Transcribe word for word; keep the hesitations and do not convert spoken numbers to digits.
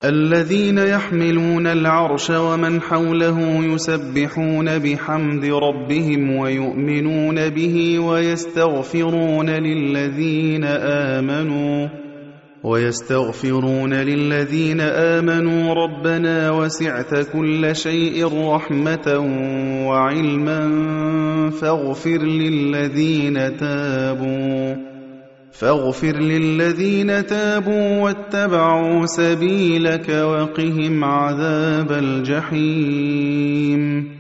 الذين يحملون العرش ومن حوله يسبحون بحمد ربهم ويؤمنون به ويستغفرون للذين آمنوا ويستغفرون للذين آمنوا ربنا وسعت كل شيء رحمة وعلما فاغفر للذين تابوا فاغفر للذين تابوا واتبعوا سبيلك وقهم عذاب الجحيم